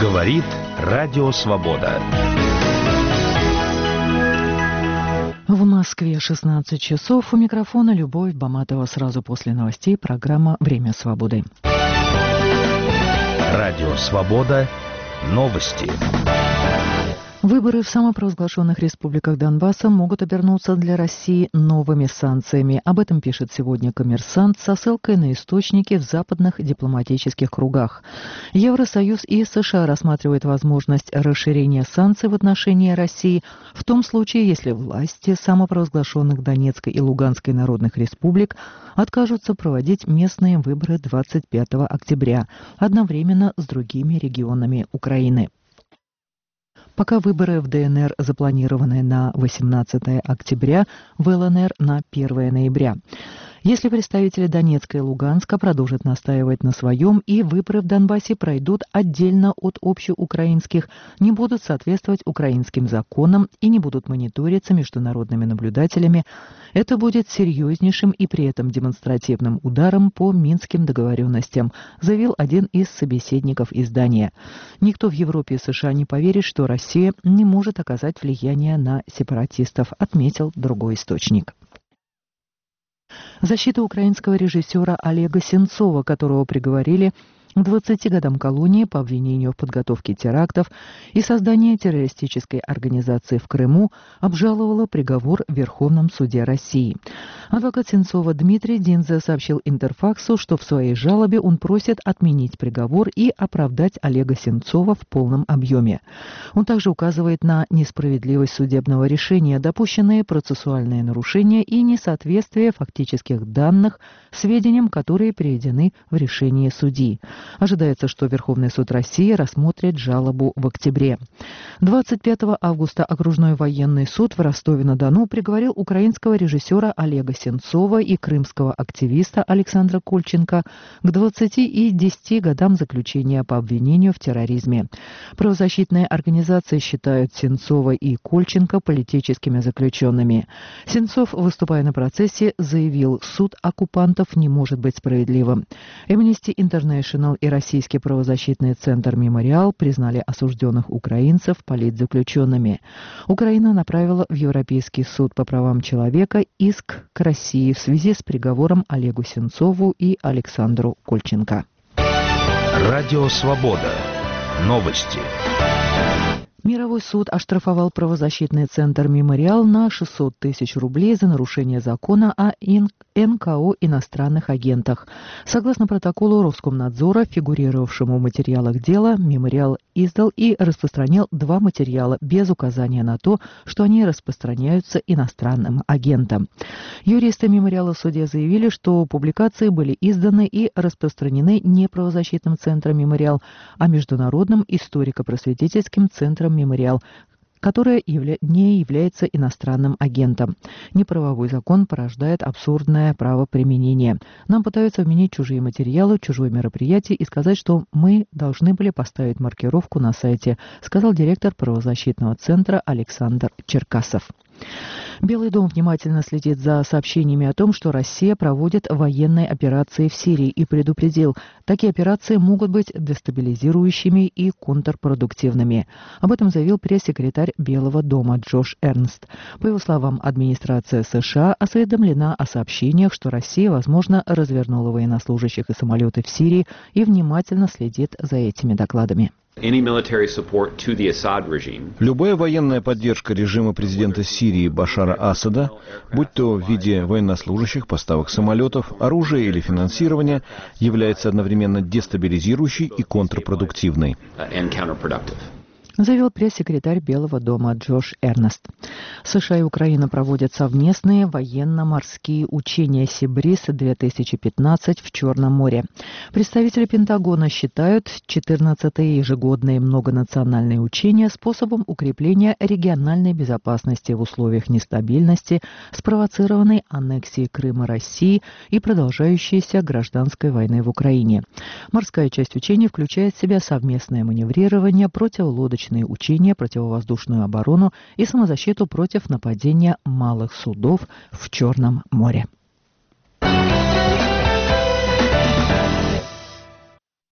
Говорит Радио Свобода. В Москве 16 часов. У микрофона Любовь Баматова. Сразу после новостей программа «Время свободы». Радио Свобода. Новости. Выборы в самопровозглашенных республиках Донбасса могут обернуться для России новыми санкциями. Об этом пишет сегодня «Коммерсант» со ссылкой на источники в западных дипломатических кругах. Евросоюз и США рассматривают возможность расширения санкций в отношении России в том случае, если власти самопровозглашенных Донецкой и Луганской народных республик откажутся проводить местные выборы 25 октября одновременно с другими регионами Украины. Пока выборы в ДНР запланированы на 18 октября, в ЛНР на 1 ноября. Если представители Донецка и Луганска продолжат настаивать на своем и выборы в Донбассе пройдут отдельно от общеукраинских, не будут соответствовать украинским законам и не будут мониториться международными наблюдателями, это будет серьезнейшим и при этом демонстративным ударом по Минским договоренностям, заявил один из собеседников издания. Никто в Европе и США не поверит, что Россия не может оказать влияние на сепаратистов, отметил другой источник. Защита украинского режиссера Олега Сенцова, которого приговорили к 20 годам колонии по обвинению в подготовке терактов и создании террористической организации в Крыму, обжаловала приговор в Верховном суде России. Адвокат Сенцова Дмитрий Динзе сообщил Интерфаксу, что в своей жалобе он просит отменить приговор и оправдать Олега Сенцова в полном объеме. Он также указывает на несправедливость судебного решения, допущенные процессуальные нарушения и несоответствие фактических данных сведениям, которые приведены в решении судьи. Ожидается, что Верховный суд России рассмотрит жалобу в октябре. 25 августа окружной военный суд в Ростове-на-Дону приговорил украинского режиссера Олега Сенцова и крымского активиста Александра Кольченко к 20 и 10 годам заключения по обвинению в терроризме. Правозащитные организации считают Сенцова и Кольченко политическими заключенными. Сенцов, выступая на процессе, заявил, суд оккупантов не может быть справедливым. Amnesty International и Российский правозащитный центр «Мемориал» признали осужденных украинцев политзаключенными. Украина направила в Европейский суд по правам человека иск к России в связи с приговором Олегу Сенцову и Александру Кольченко. Радио Свобода. Новости. Мировой суд оштрафовал правозащитный центр «Мемориал» на 600 тысяч рублей за нарушение закона о НКО иностранных агентах. Согласно протоколу Роскомнадзора, фигурировавшему в материалах дела, «Мемориал» издал и распространил 2 материала без указания на то, что они распространяются иностранным агентам. Юристы «Мемориала» в суде заявили, что публикации были изданы и распространены не правозащитным центром «Мемориал», а международным историко-просветительским центром «Мемориал», которое не является иностранным агентом. Неправовой закон порождает абсурдное правоприменение. Нам пытаются вменить чужие материалы, чужое мероприятие и сказать, что мы должны были поставить маркировку на сайте, сказал директор правозащитного центра Александр Черкасов. Белый дом внимательно следит за сообщениями о том, что Россия проводит военные операции в Сирии и предупредил, такие операции могут быть дестабилизирующими и контрпродуктивными. Об этом заявил пресс-секретарь Белого дома Джош Эрнст. По его словам, администрация США осведомлена о сообщениях, что Россия, возможно, развернула военнослужащих и самолеты в Сирии и внимательно следит за этими докладами. Любая военная поддержка режима президента Сирии Башара Асада, будь то в виде военнослужащих, поставок самолетов, оружия или финансирования, является одновременно дестабилизирующей и контрпродуктивной. Заявил пресс-секретарь Белого дома Джош Эрнст. США и Украина проводят совместные военно-морские учения «Сибриз-2015» в Черном море. Представители Пентагона считают 14-е ежегодные многонациональные учения способом укрепления региональной безопасности в условиях нестабильности, спровоцированной аннексией Крыма России и продолжающейся гражданской войны в Украине. Морская часть учений включает в себя совместное маневрирование, противолодочные учения, противовоздушную оборону и самозащиту против нападения малых судов в Черном море.